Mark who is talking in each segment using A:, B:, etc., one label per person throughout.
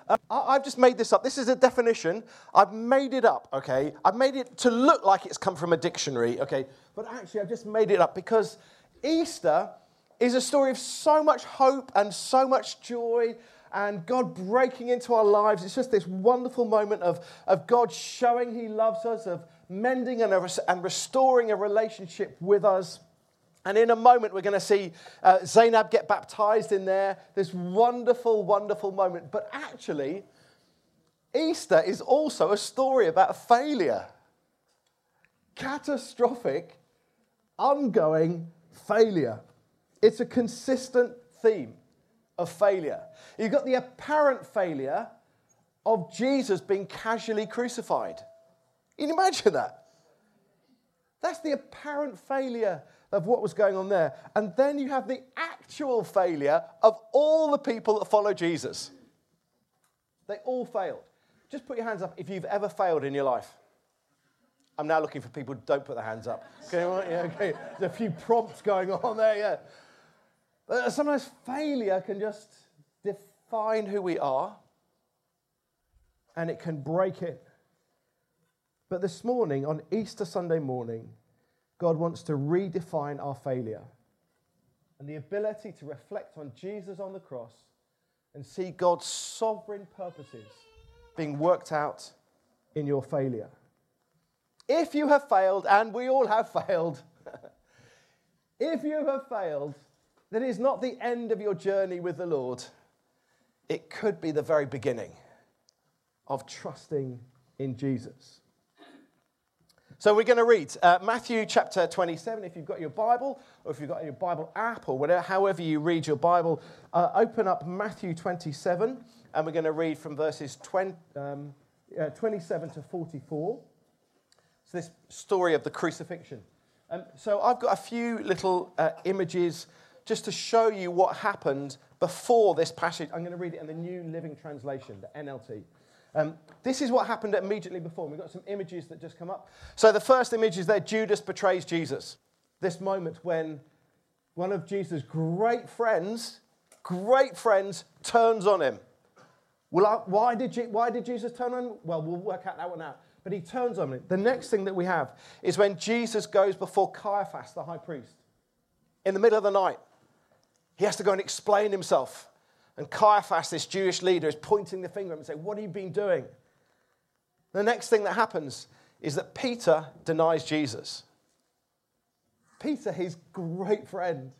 A: I've just made this up. This is a definition. I've made it up, okay? I've made it to look like it's come from a dictionary, okay? But actually, I've just made it up because Easter is a story of so much hope and so much joy and God breaking into our lives. It's just this wonderful moment of God showing He loves us, of mending and restoring a relationship with us. And in a moment, we're going to see Zainab get baptized in there. This wonderful, wonderful moment. But actually, Easter is also a story about failure. Catastrophic, ongoing failure. It's a consistent theme of failure. You've got the apparent failure of Jesus being casually crucified. Can you imagine that? That's the apparent failure of what was going on there. And then you have the actual failure of all the people that follow Jesus. They all failed. Just put your hands up if you've ever failed in your life. I'm now looking for people who don't put their hands up. Okay, well, yeah, okay. There's a few prompts going on there, yeah. But sometimes failure can just define who we are, and it can break it. But this morning, on Easter Sunday morning, God wants to redefine our failure and the ability to reflect on Jesus on the cross and see God's sovereign purposes being worked out in your failure. If you have failed, and we all have failed, if you have failed, then it's not the end of your journey with the Lord. It could be the very beginning of trusting in Jesus. So we're going to read Matthew chapter 27. If you've got your Bible, or if you've got your Bible app, or whatever, however you read your Bible, open up Matthew 27, and we're going to read from verses 27 to 44. So this story of the crucifixion. So I've got a few little images just to show you what happened before this passage. I'm going to read it in the New Living Translation, the NLT. This is what happened immediately before. We've got some images that just come up. So the first image is there, Judas betrays Jesus. This moment when one of Jesus' great friends, turns on him. Well, why did Jesus turn on him? Well, we'll work out that one out. But he turns on him. The next thing that we have is when Jesus goes before Caiaphas, the high priest. In the middle of the night, he has to go and explain himself. And Caiaphas, this Jewish leader, is pointing the finger at him and saying, what have you been doing? The next thing that happens is that Peter denies Jesus. Peter, his great friend.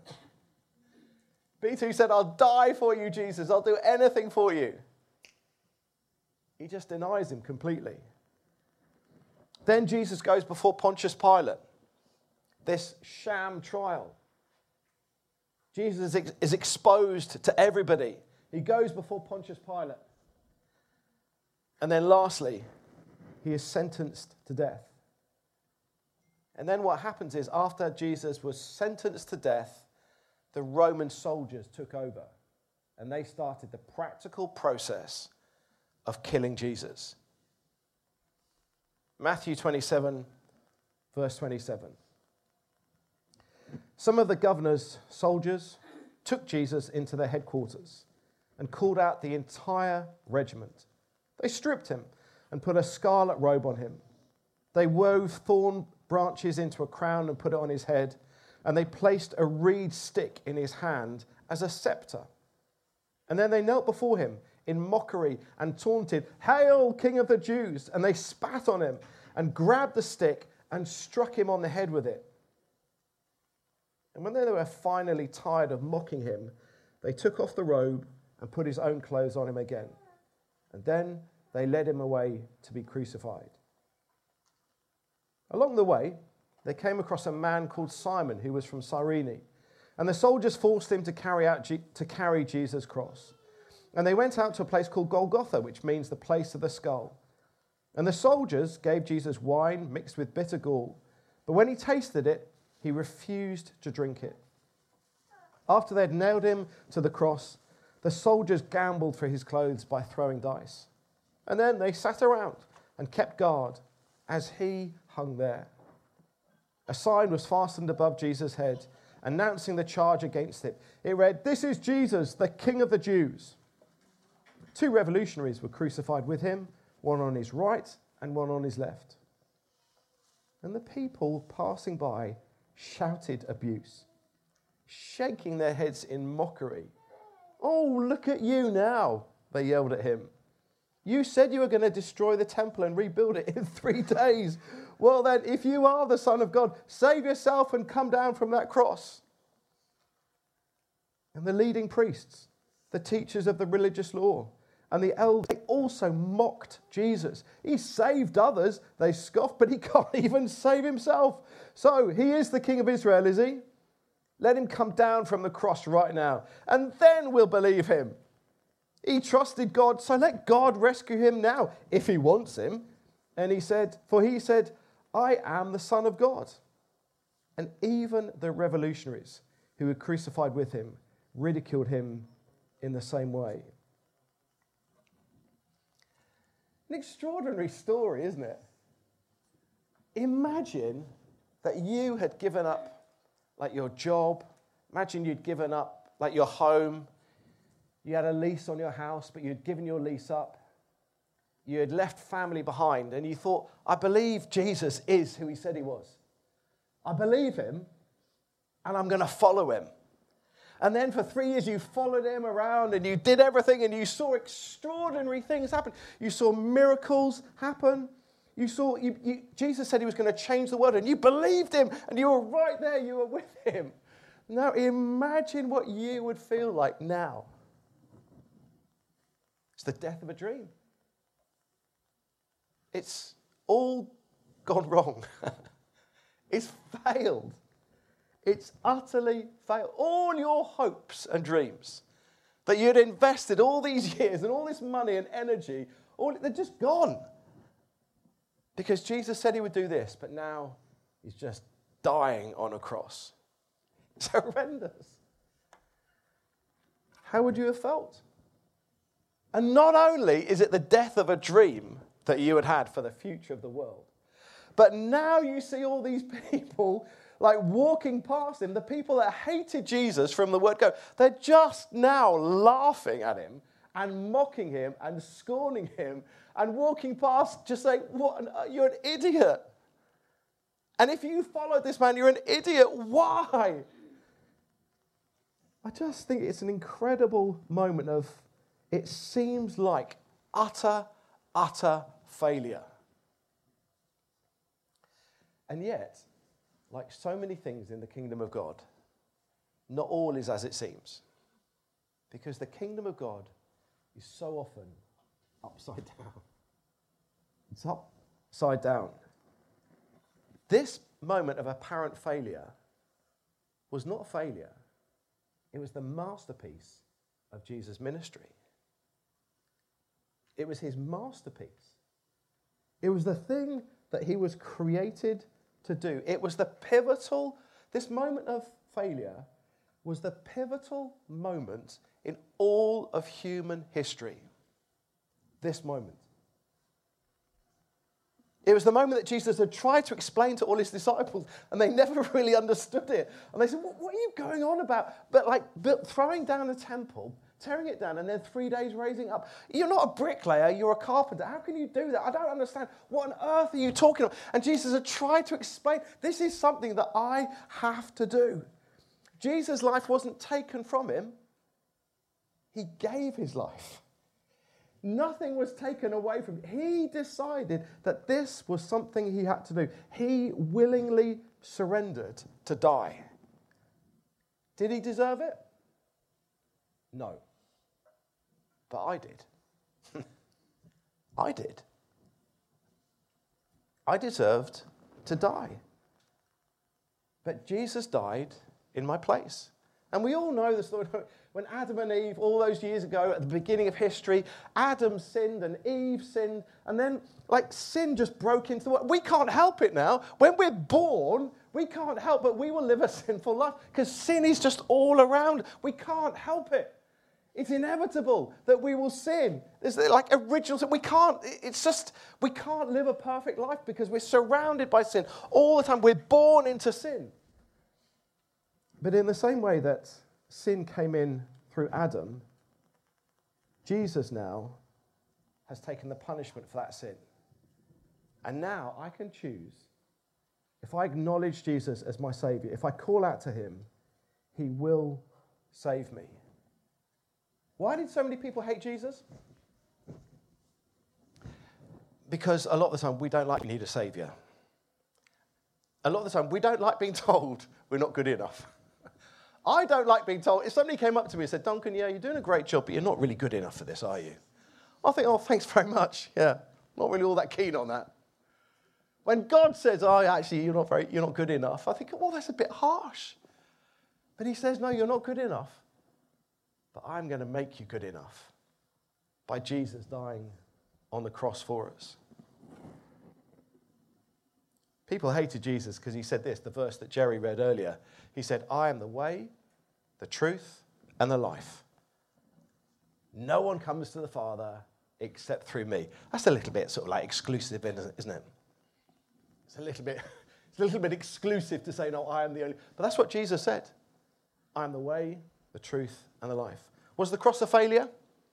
A: Peter, who said, I'll die for you, Jesus. I'll do anything for you. He just denies him completely. Then Jesus goes before Pontius Pilate. This sham trial. Jesus is exposed to everybody. He goes before Pontius Pilate. And then lastly, he is sentenced to death. And then what happens is, after Jesus was sentenced to death, the Roman soldiers took over. And they started the practical process of killing Jesus. Matthew 27, verse 27. Some of the governor's soldiers took Jesus into their headquarters and called out the entire regiment. They stripped him and put a scarlet robe on him. They wove thorn branches into a crown and put it on his head, and they placed a reed stick in his hand as a scepter. And then they knelt before him in mockery and taunted, "Hail, King of the Jews!" And they spat on him and grabbed the stick and struck him on the head with it. And when they were finally tired of mocking him, they took off the robe and put his own clothes on him again. And then they led him away to be crucified. Along the way, they came across a man called Simon who was from Cyrene. And the soldiers forced him to carry Jesus' cross. And they went out to a place called Golgotha, which means the place of the skull. And the soldiers gave Jesus wine mixed with bitter gall. But when he tasted it, he refused to drink it. After they had nailed him to the cross, the soldiers gambled for his clothes by throwing dice. And then they sat around and kept guard as he hung there. A sign was fastened above Jesus' head, announcing the charge against him. It read, "This is Jesus, the King of the Jews." 2 revolutionaries were crucified with him, one on his right and one on his left. And the people passing by shouted abuse, shaking their heads in mockery. "Oh, look at you now," they yelled at him. "You said you were going to destroy the temple and rebuild it in 3 days. Well then, if you are the Son of God, save yourself and come down from that cross." And the leading priests, the teachers of the religious law, and the elders, they also mocked Jesus. He saved others, they scoffed, but he can't even save himself. So he is the King of Israel, is he? Let him come down from the cross right now, and then we'll believe him. He trusted God, so let God rescue him now, if he wants him. And he said, "I am the Son of God." And even the revolutionaries who were crucified with him ridiculed him in the same way. An extraordinary story, isn't it? Imagine that you had given up like your job. Imagine you'd given up like your home. You had a lease on your house, but you'd given your lease up. You had left family behind, and you thought, "I believe Jesus is who he said he was. I believe him, and I'm going to follow him." And then for 3 years you followed him around and you did everything and you saw extraordinary things happen. You saw miracles happen. Jesus said he was going to change the world, and you believed him and you were right there, you were with him. Now imagine what you would feel like now. It's the death of a dream. It's all gone wrong. It's failed. It's utterly failed. All your hopes and dreams that you'd invested all these years and all this money and energy, they're just gone. Because Jesus said he would do this, but now he's just dying on a cross. It's horrendous. How would you have felt? And not only is it the death of a dream that you had for the future of the world, but now you see all these people like walking past him, the people that hated Jesus from the word go, they're just now laughing at him and mocking him and scorning him and walking past just saying, you're an idiot. And if you followed this man, you're an idiot. Why? I just think it's an incredible moment of, it seems like utter failure. And yet, like so many things in the kingdom of God, not all is as it seems. Because the kingdom of God is so often upside down. It's upside down. This moment of apparent failure was not a failure. It was the masterpiece of Jesus' ministry. It was his masterpiece. It was the thing that he was created to do. It was this moment of failure was the pivotal moment in all of human history. This moment. It was the moment that Jesus had tried to explain to all his disciples, and they never really understood it. And they said, what are you going on about? But throwing down the temple, tearing it down, and then 3 days raising up. You're not a bricklayer, you're a carpenter. How can you do that? I don't understand. What on earth are you talking about? And Jesus had tried to explain, this is something that I have to do. Jesus' life wasn't taken from him. He gave his life. Nothing was taken away from him. He decided that this was something he had to do. He willingly surrendered to die. Did he deserve it? No. But I did. I did. I deserved to die. But Jesus died in my place. And we all know the story. When Adam and Eve, all those years ago, at the beginning of history, Adam sinned and Eve sinned, and then, sin just broke into the world. We can't help it now. When we're born, we can't help but we will live a sinful life, because sin is just all around. We can't help it. It's inevitable that we will sin. There's original sin. We can't live a perfect life because we're surrounded by sin all the time. We're born into sin. But in the same way that sin came in through Adam, Jesus now has taken the punishment for that sin. And now I can choose. If I acknowledge Jesus as my Savior, if I call out to him, he will save me. Why did so many people hate Jesus? Because a lot of the time we don't like we need a Savior. A lot of the time we don't like being told we're not good enough. I don't like being told. If somebody came up to me and said, Duncan, yeah, you're doing a great job, but you're not really good enough for this, are you? I think, oh, thanks very much. Yeah, not really all that keen on that. When God says, oh, actually, you're not good enough, I think, oh, that's a bit harsh. But he says, no, you're not good enough. But I'm going to make you good enough by Jesus dying on the cross for us. People hated Jesus because he said this, the verse that Jerry read earlier. He said, I am the way, the truth, and the life. No one comes to the Father except through me. That's a little bit sort of like exclusive, isn't it? It's a little bit exclusive to say, no, I am the only. But that's what Jesus said. I am the way, the truth, and the life. Was the cross a failure?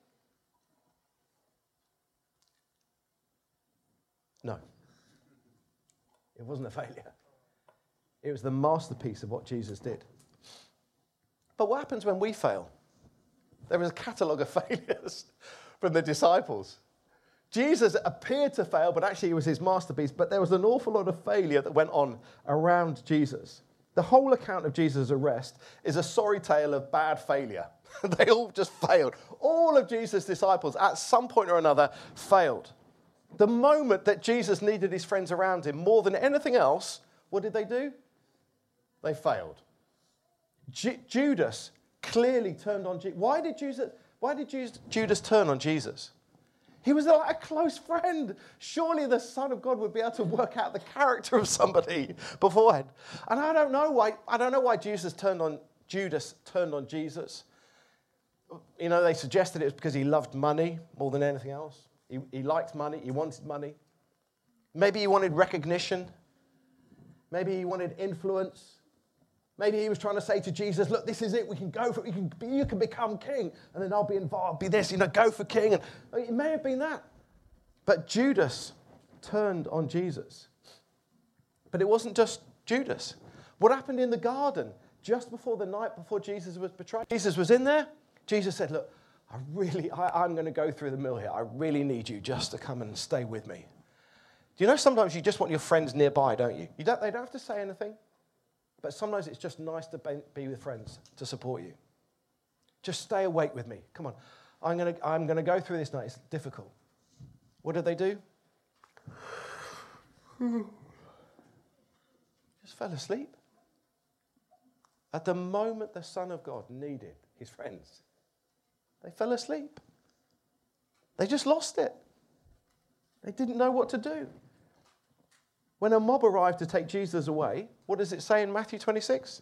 A: No. It wasn't a failure. It was the masterpiece of what Jesus did. But what happens when we fail? There is a catalogue of failures from the disciples. Jesus appeared to fail, but actually it was his masterpiece. But there was an awful lot of failure that went on around Jesus. The whole account of Jesus' arrest is a sorry tale of bad failure. They all just failed. All of Jesus' disciples at some point or another failed. The moment that Jesus needed his friends around him more than anything else, what did they do? They failed. Judas clearly turned on Jesus. Why did Judas turn on Jesus? He was like a close friend. Surely the Son of God would be able to work out the character of somebody beforehand. And I don't know why Judas turned on Jesus. You know, they suggested it was because he loved money more than anything else. He liked money. He wanted money. Maybe he wanted recognition. Maybe he wanted influence. Maybe he was trying to say to Jesus, look, this is it. We can go for it. You can become king. And then I'll be involved. Be this, go for king. And it may have been that. But Judas turned on Jesus. But it wasn't just Judas. What happened in the garden just before the night before Jesus was betrayed? Jesus was in there. Jesus said, look, I'm going to go through the mill here. I really need you just to come and stay with me. Do you know sometimes you just want your friends nearby, don't you? They don't have to say anything. But sometimes it's just nice to be with friends to support you. Just stay awake with me. Come on. I'm going to go through this night. It's difficult. What did they do? Just fell asleep. At the moment the Son of God needed his friends, they fell asleep. They just lost it. They didn't know what to do. When a mob arrived to take Jesus away, what does it say in Matthew 26?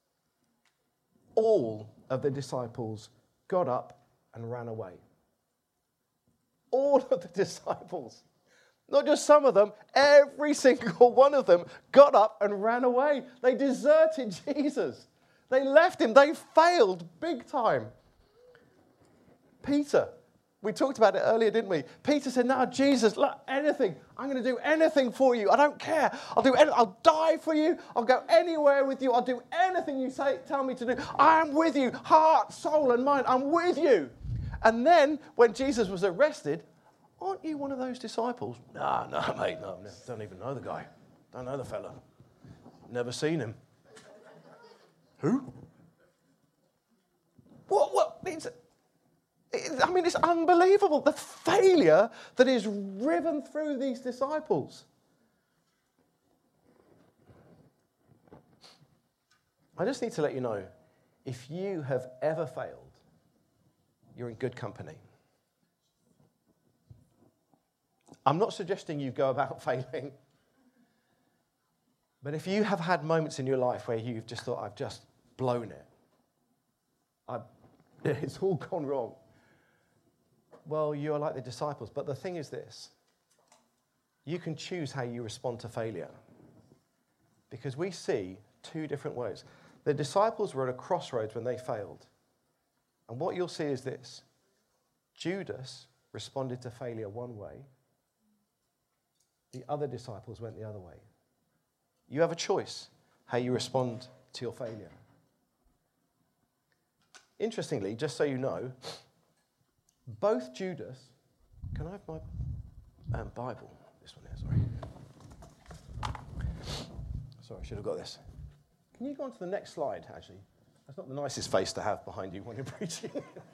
A: All of the disciples got up and ran away. All of the disciples. Not just some of them, every single one of them got up and ran away. They deserted Jesus. They left him. They failed big time. Peter, we talked about it earlier, didn't we? Peter said, no, Jesus, look, anything. I'm going to do anything for you. I don't care. I'll die for you. I'll go anywhere with you. I'll do anything you tell me to do. I am with you, heart, soul, and mind. I'm with you. And then when Jesus was arrested, aren't you one of those disciples? No, mate, no. Don't even know the guy. Don't know the fella. Never seen him. Who? What? It's unbelievable, the failure that is riven through these disciples. I just need to let you know, if you have ever failed, you're in good company. I'm not suggesting you go about failing, but if you have had moments in your life where you've just thought, I've just blown it, it's all gone wrong. Well, you are like the disciples. But the thing is this. You can choose how you respond to failure. Because we see two different ways. The disciples were at a crossroads when they failed. And what you'll see is this. Judas responded to failure one way. The other disciples went the other way. You have a choice how you respond to your failure. Interestingly, just so you know, both Judas... Can I have my Bible? This one here, sorry, I should have got this. Can you go on to the next slide, actually? That's not the nicest face to have behind you when you're preaching.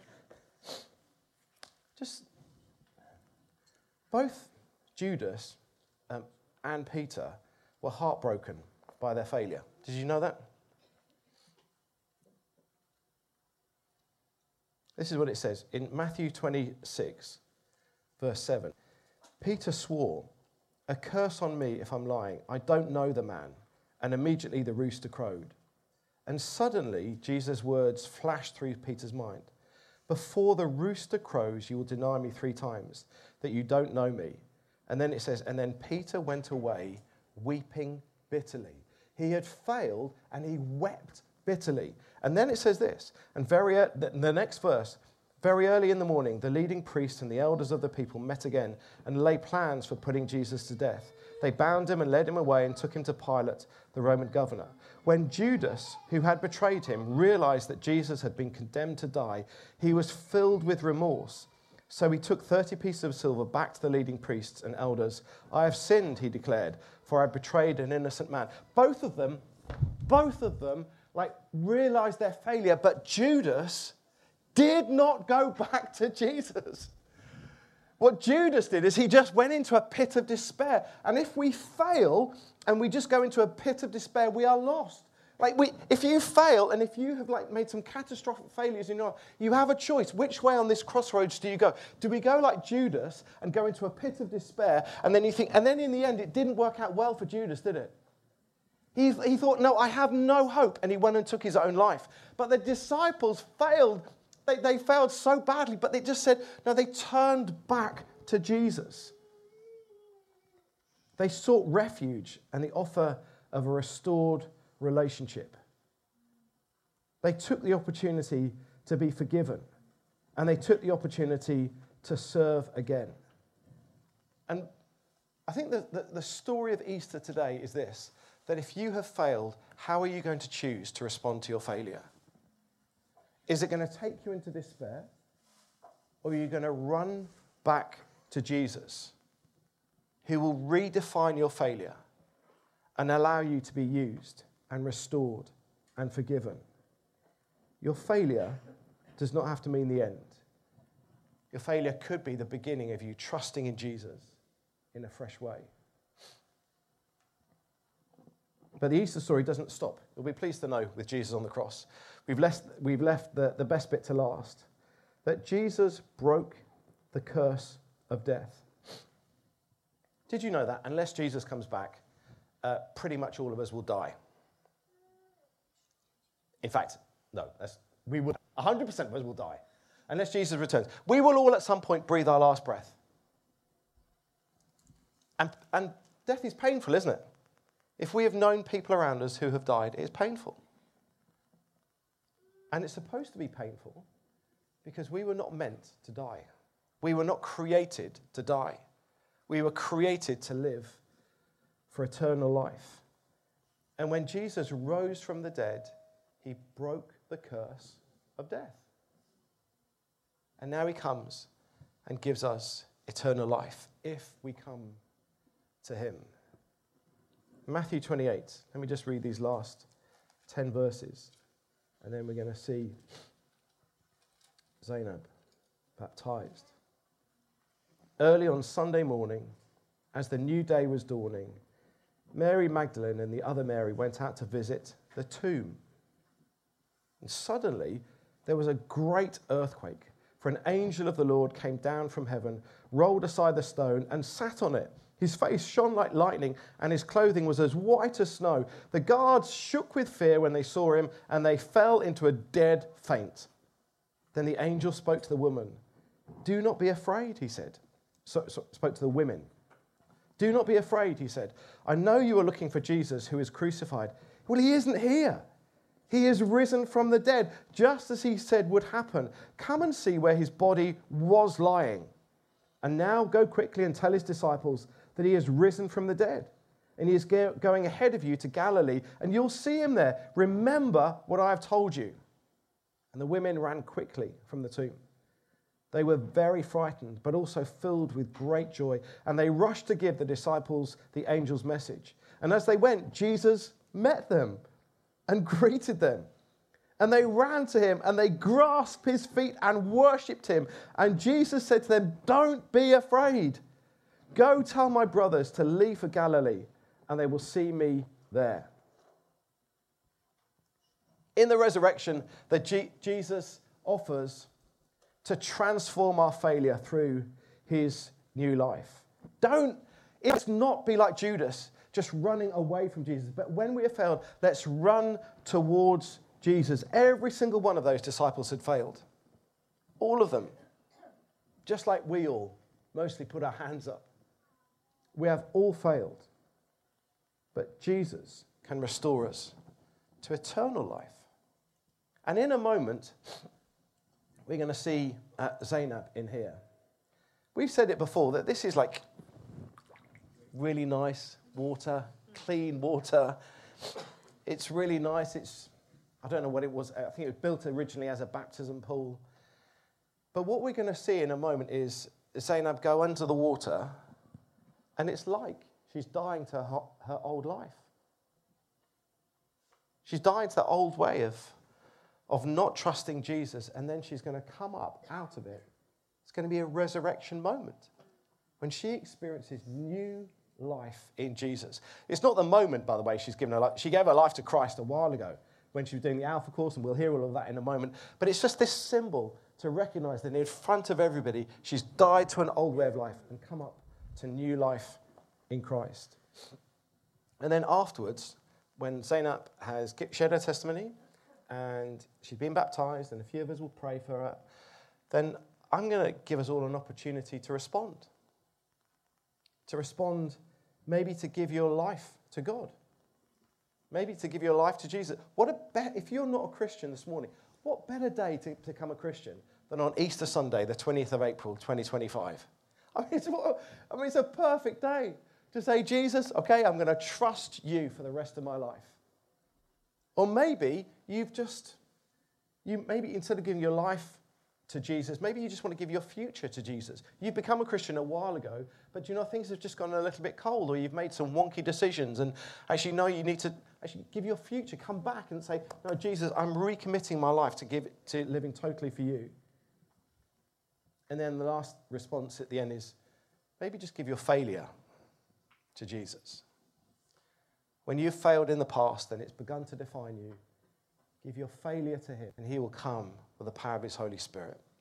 A: Just both Judas and Peter were heartbroken by their failure. Did you know that? This is what it says in Matthew 26, verse 7. Peter swore, "A curse on me if I'm lying. I don't know the man." And immediately the rooster crowed. And suddenly Jesus' words flashed through Peter's mind. "Before the rooster crows, you will deny me 3 times, that you don't know me." And then it says, and then Peter went away weeping bitterly. He had failed and he wept bitterly. And then it says this, and the next verse, very early in the morning, the leading priests and the elders of the people met again and laid plans for putting Jesus to death. They bound him and led him away and took him to Pilate, the Roman governor. When Judas, who had betrayed him, realized that Jesus had been condemned to die, he was filled with remorse. So he took 30 pieces of silver back to the leading priests and elders. "I have sinned," he declared, "for I betrayed an innocent man." Both of them, realized their failure, but Judas did not go back to Jesus. What Judas did is he just went into a pit of despair. And if we fail and we just go into a pit of despair, we are lost. If you fail and if you have made some catastrophic failures in your life, you have a choice. Which way on this crossroads do you go? Do we go like Judas and go into a pit of despair, and then you think, and then in the end it didn't work out well for Judas, did it? He thought, no, I have no hope, and he went and took his own life. But the disciples failed. They failed so badly, but they just said, no, they turned back to Jesus. They sought refuge and the offer of a restored relationship. They took the opportunity to be forgiven, and they took the opportunity to serve again. And I think the story of Easter today is this, that if you have failed, how are you going to choose to respond to your failure? Is it going to take you into despair, or are you going to run back to Jesus, who will redefine your failure and allow you to be used and restored and forgiven? Your failure does not have to mean the end. Your failure could be the beginning of you trusting in Jesus in a fresh way. But the Easter story doesn't stop. You'll be pleased to know with Jesus on the cross. We've left the best bit to last. That Jesus broke the curse of death. Did you know that unless Jesus comes back, pretty much all of us will die? In fact, no, 100% of us will die. Unless Jesus returns. We will all at some point breathe our last breath. And death is painful, isn't it? If we have known people around us who have died, it is painful. And it's supposed to be painful because we were not meant to die. We were not created to die. We were created to live for eternal life. And when Jesus rose from the dead, he broke the curse of death. And now he comes and gives us eternal life if we come to him. Matthew 28. Let me just read these last 10 verses. And then we're going to see Zainab baptized. Early on Sunday morning, as the new day was dawning, Mary Magdalene and the other Mary went out to visit the tomb. And suddenly, there was a great earthquake, for an angel of the Lord came down from heaven, rolled aside the stone, and sat on it. His face shone like lightning, and his clothing was as white as snow. The guards shook with fear when they saw him, and they fell into a dead faint. Then the angel spoke to the woman. "Do not be afraid," he said. Spoke to the women. "Do not be afraid," he said. "I know you are looking for Jesus who is crucified. Well, he isn't here. He is risen from the dead, just as he said would happen. Come and see where his body was lying. And now go quickly and tell his disciples that he is risen from the dead. And he is going ahead of you to Galilee, and you'll see him there. Remember what I have told you." And the women ran quickly from the tomb. They were very frightened, but also filled with great joy. And they rushed to give the disciples the angel's message. And as they went, Jesus met them and greeted them. And they ran to him and they grasped his feet and worshipped him. And Jesus said to them, "Don't be afraid. Go tell my brothers to leave for Galilee, and they will see me there." In the resurrection that Jesus offers to transform our failure through his new life. Let's not be like Judas, just running away from Jesus. But when we have failed, let's run towards Jesus. Every single one of those disciples had failed. All of them. Just like we all mostly put our hands up. We have all failed. But Jesus can restore us to eternal life. And in a moment, we're going to see Zainab in here. We've said it before, that this is like really nice water, clean water. It's really nice. I don't know what it was. I think it was built originally as a baptism pool. But what we're going to see in a moment is Zainab go under the water, and it's like she's dying to her old life. She's dying to the old way of not trusting Jesus, and then she's going to come up out of it. It's going to be a resurrection moment when she experiences new life in Jesus. It's not the moment, by the way, she's given her life. She gave her life to Christ a while ago when she was doing the Alpha course, and we'll hear all of that in a moment. But it's just this symbol to recognize that in front of everybody, she's died to an old way of life and come up to new life in Christ. And then afterwards, when Zainab has shared her testimony, and she's been baptized, and a few of us will pray for her, then I'm going to give us all an opportunity to respond. To respond, maybe to give your life to God. Maybe to give your life to Jesus. If you're not a Christian this morning, what better day to become a Christian than on Easter Sunday, the 20th of April, 2025? It's a perfect day to say, "Jesus, okay, I'm going to trust you for the rest of my life." Or maybe maybe instead of giving your life to Jesus, maybe you just want to give your future to Jesus. You've become a Christian a while ago, but things have just gone a little bit cold, or you've made some wonky decisions, and actually, no, you need to actually give your future. Come back and say, "No, Jesus, I'm recommitting my life to living totally for you." And then the last response at the end is, maybe just give your failure to Jesus. When you've failed in the past and it's begun to define you, give your failure to him, and he will come with the power of his Holy Spirit.